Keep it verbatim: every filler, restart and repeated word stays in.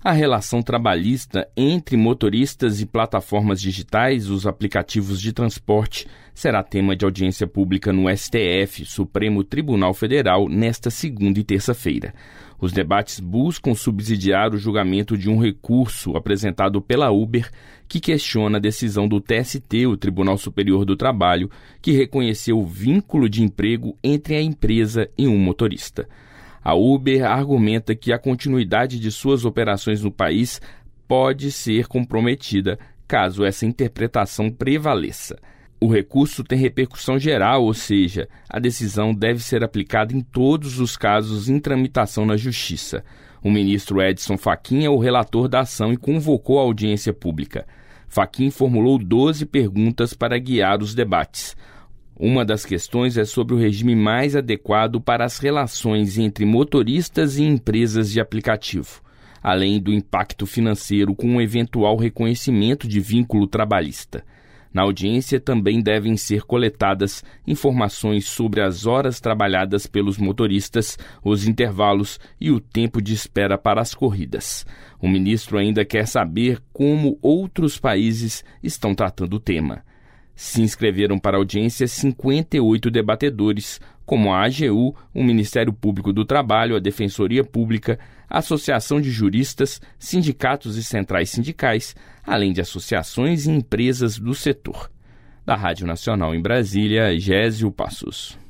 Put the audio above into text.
A relação trabalhista entre motoristas e plataformas digitais, os aplicativos de transporte, será tema de audiência pública no S T F, Supremo Tribunal Federal, nesta segunda e terça-feira. Os debates buscam subsidiar o julgamento de um recurso apresentado pela Uber, que questiona a decisão do T S T, o Tribunal Superior do Trabalho, que reconheceu o vínculo de emprego entre a empresa e um motorista. A Uber argumenta que a continuidade de suas operações no país pode ser comprometida caso essa interpretação prevaleça. O recurso tem repercussão geral, ou seja, a decisão deve ser aplicada em todos os casos em tramitação na Justiça. O ministro Edson Fachin é o relator da ação e convocou a audiência pública. Fachin formulou doze perguntas para guiar os debates. Uma das questões é sobre o regime mais adequado para as relações entre motoristas e empresas de aplicativo, além do impacto financeiro com um eventual reconhecimento de vínculo trabalhista. Na audiência também devem ser coletadas informações sobre as horas trabalhadas pelos motoristas, os intervalos e o tempo de espera para as corridas. O ministro ainda quer saber como outros países estão tratando o tema. Se inscreveram para a audiência cinquenta e oito debatedores, como a A G U, o Ministério Público do Trabalho, a Defensoria Pública, a Associação de Juristas, sindicatos e centrais sindicais, além de associações e empresas do setor. Da Rádio Nacional em Brasília, Gésio Passos.